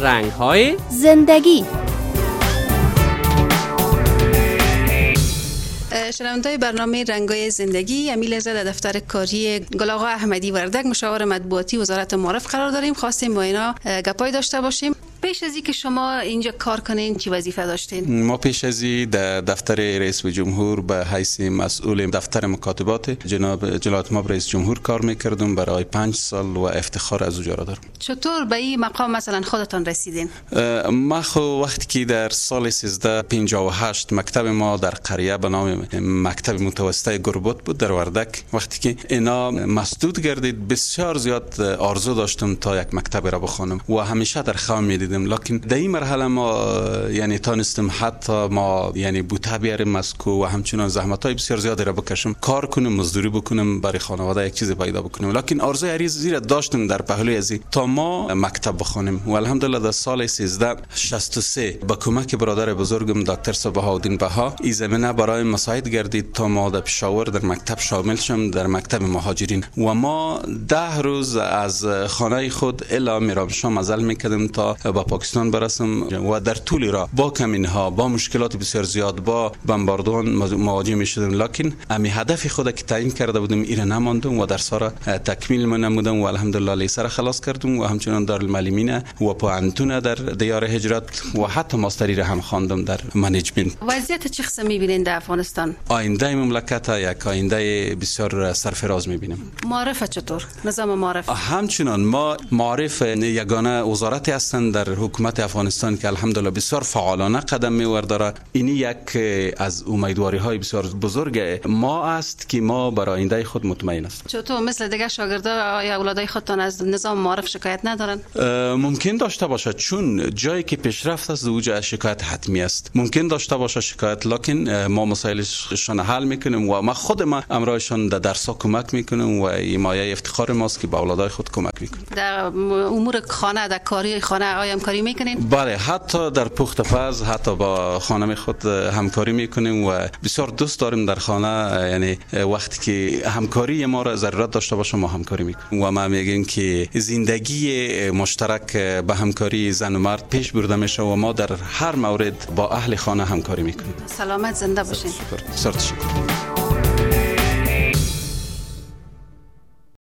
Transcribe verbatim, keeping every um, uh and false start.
رنگ‌های زندگی. شنونده‌های برنامه رنگ‌های زندگی، امیل از دفتر کاری گل آقا احمدی وردک مشاور مطبوعاتی وزارت معارف قرار داریم. خواستیم با اینا گپای داشته باشیم. پیش از اینکه شما اینجا کار کنین چی وظیفه داشتین؟ ما پیش از این در دفتر رئیس جمهور به حیث مسئول دفتر مکاتبات جناب جلالت مآب رئیس جمهور کار میکردم برای پنج سال و افتخار از او دارم. چطور به این مقام مثلا خودتان رسیدین؟ ما خو وقتی که در سال سیزده پنجاه و هشت مکتب ما در قریه به نام مکتب متوسطه گربت بود در وردک، وقتی که اینا مسدود گردید بسیار زیاد آرزو داشتم تا یک مکتب را بخوانم و همیشه در خواب میدیدم، لکن در این مرحله ما یعنی تانستم حتی ما یعنی بوته بیاریم مسکو و همچنان زحمت‌های بسیار زیادی را بکشم، کار کنم، مزدوری بکنم، برای خانواده یک چیز پیدا بکنم، لکن آرزوی عریض زیر داشتم در پهلوی ازی تا ما مکتب بخونیم و الحمدلله در سال سیزده شصت و سه با کمک برادر بزرگم دکتر صباح‌الدین بها این زمینه برای مساعد گردید تا ما در پشاور در مکتب شامل شم، در مکتب مهاجرین، و ما ده روز از خانه خود الا میرامشام عزل میکردم تا با پاکستان برسم و در طول راه با کمینها با مشکلات بسیار زیاد با بمباردمان مواجه میشدم، لکن امی هدف خود که تعیین کرده بودم ایره نماندم و در سارا تکمیل نمودم و الحمدلله لیسر خلاص کردم و همچنان دارالمعلمین و پوهنتون در دیار هجرت و حتی ماستری را هم خواندم در منیجمنت. وضعیت چه قسم میبینین در افغانستان؟ آینده مملکت یک آینده بسیار سرفراز میبینم. معارف چطور؟ نظام معارف همچنان ما معارف یگانه وزارتی هستند در حکومت افغانستان که الحمدلله بسیار فعالانه قدم می‌ورداره. این یک از امیدواری های بسیار بزرگ ما است که ما برای آینده خود مطمئن است. چطور مثل دیگه شاگردا یا اولادای خودتان از نظام معارف شکایت ندارن؟ ممکن داشته باشد، چون جایی که پیشرفت است اوجا شکایت حتمی است. ممکن داشته باشه شکایت، لکن ما مسائلشان حل میکنیم و ما خود ما امرایشان در درس‌ها کمک میکنیم و حمایت افتخار ماست که به اولادای خود کمک میکنیم. در امور خانه، در کاری خانه آیا همکاری میکنین؟ بله، حتی در پخت پز حتی با خانم خود همکاری میکنیم و بسیار دوست داریم در خانه، یعنی وقتی که همکاری ما را ضرورت داشته باشه ما همکاری میکنیم و ما میگیم که زندگی مشترک به همکاری زن و مرد پیش برده میشه و ما در هر مورد با اهل خانه همکاری میکنیم. سلامت زنده باشین. بسیار تشکر.